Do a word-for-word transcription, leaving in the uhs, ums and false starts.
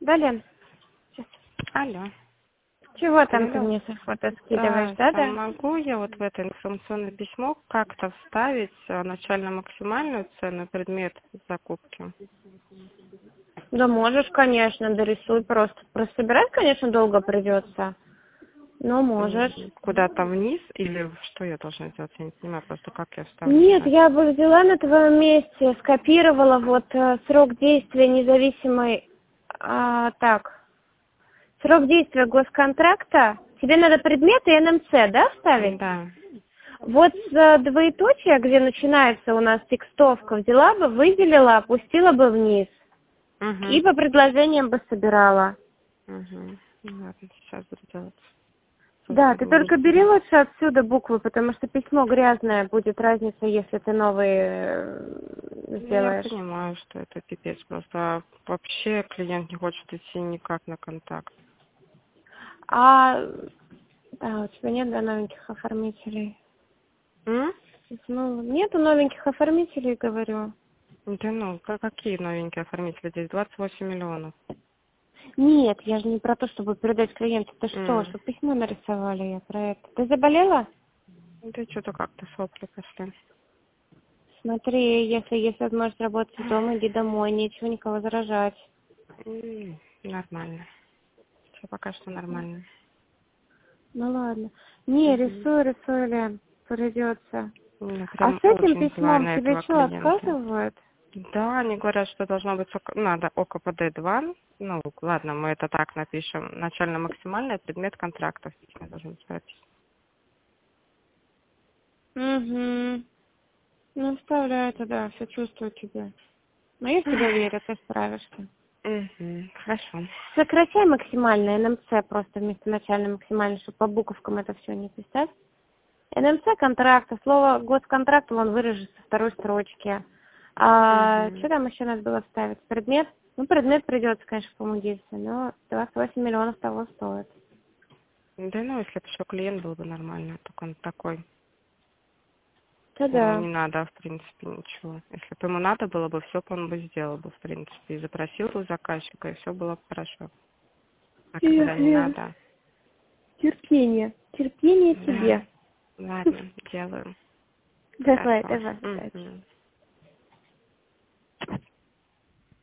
Да, Лен? Сейчас. Алло. Чего там ты Алло. мне со фото скидываешь, А, да, а да? могу я вот в это информационное письмо как-то вставить а, начально-максимальную цену предмет закупки? Да можешь, конечно, дорисуй просто. Просто собирать, конечно, долго придется, но можешь. М, Куда-то вниз или что я должна сделать? Я не понимаю просто, как я вставлю Нет, иначе. я бы взяла на твоем месте, скопировала вот э, срок действия независимой, а, так, срок действия госконтракта. Тебе надо предметы эн эм цэ, да, вставить? Да. Вот с э, двоеточия, где начинается у нас текстовка, взяла бы, выделила, опустила бы вниз. И Угу. по предложениям бы собирала. Угу. Ну ладно, сейчас буду делать. Да, ты Спасибо, только бери Валентина. лучше отсюда буквы, потому что письмо грязное, будет разница, если ты новые э, Ну, я сделаешь. понимаю, что это пипец. Просто вообще клиент не хочет идти никак на контакт. А, да, у тебя нет, да, новеньких оформителей? М? Ну, нету новеньких оформителей, говорю. Да ну, ка- какие новенькие оформители здесь? двадцать восемь миллионов. Нет, я же не про то, чтобы передать клиенту. Ты что, М. что письмо нарисовали я про это. Ты заболела? Да что-то как-то сопли пошли. Смотри, если есть возможность работать из дома, иди домой, нечего никого заражать. М, Нормально. Все пока что нормально. Ну ладно. Не, Мгм. рисуй, рисуй, Лен, придется. Мне А с прям этим очень зла письмом на тебе этого что, клиента. отказывают? Да, они говорят, что должно быть ок- надо о ка пэ дэ два. Ну, ладно, мы это так напишем. Начально-максимальный предмет контракта. в письме должен быть прописан. Угу. Ну, вставляй туда, все чувствую тебя. Но я в тебя верю, ты справишься. Мгм. Хорошо. Сокращай максимально эн эм цэ просто вместо начальной максимальной, чтобы по буковкам это все не писать. эн эм цэ контракта, слово госконтракт, он вырежет со второй строчки. А что Мгм. там еще надо было вставить? Предмет? Ну, предмет придется, конечно, по-моему, действовать, но двадцать восемь миллионов того стоит. Да ну, если бы еще клиент был бы нормально, только он такой. Ему Да-да. не надо, в принципе, ничего. Если бы ему надо было бы, все бы он бы сделал бы, в принципе. И запросил бы заказчика, и все было бы хорошо. А когда Эх, не Лен, надо, терпение. Терпение да, тебе. ладно, делаю. Давай, Хорошо. давай, удачи. Мгм.